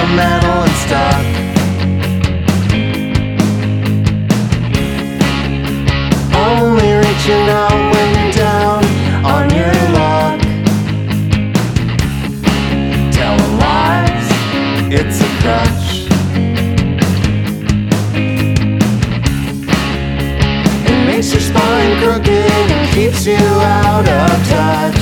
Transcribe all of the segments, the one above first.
sentimental and stuck. Only reaching out when you're down on your luck. Telling lies, it's a crutch. It makes your spine crooked and keeps you out of touch.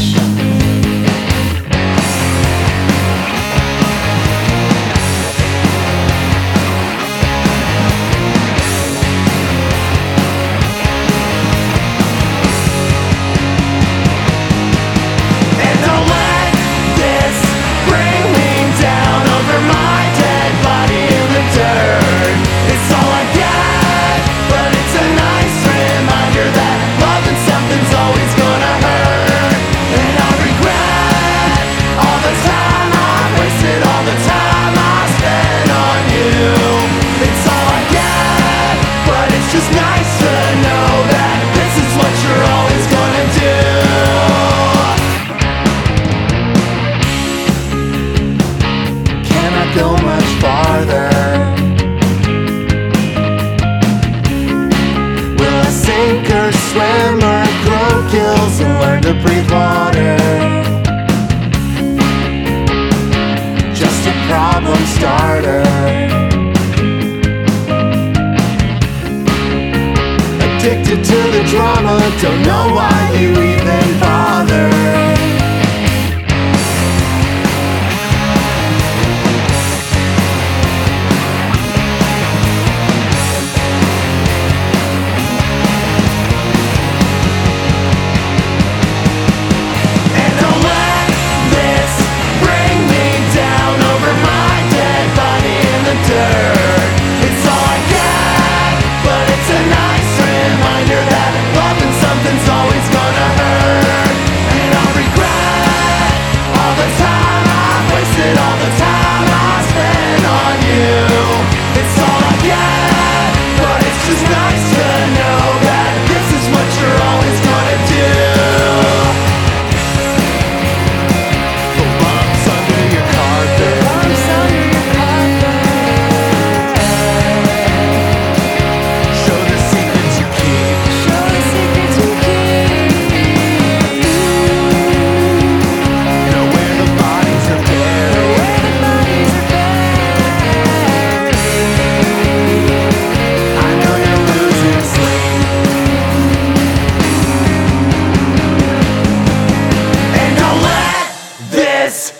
It's nice to know that this is what you're always gonna do. Cannot go much farther. Will I sink or swim or grow gills and learn to breathe water? Just a problem starter. Addicted to the drama, don't know why you even bother. And don't let this bring me down over my dead body in the dirt. It's all I got, but it's a nice reminder that loving something's always gonna hurt. And I'll regret all the time I've wasted, all the time I spent on you. It's all I get, but it's just nice to know that this is what you're always gonna do. The lumps under your carpet, show the secrets you keep. Know where the bodies are buried. I know you're losing sleep. And don't let this